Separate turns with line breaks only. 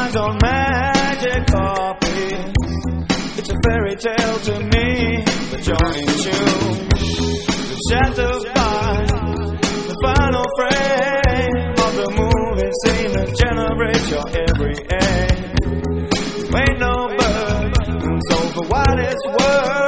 minds on magic copies. It's a fairy tale to me, the joining tune, the shattered by the final frame of the movie scene that generates your every aim. You ain't no bird, so for what it's worth,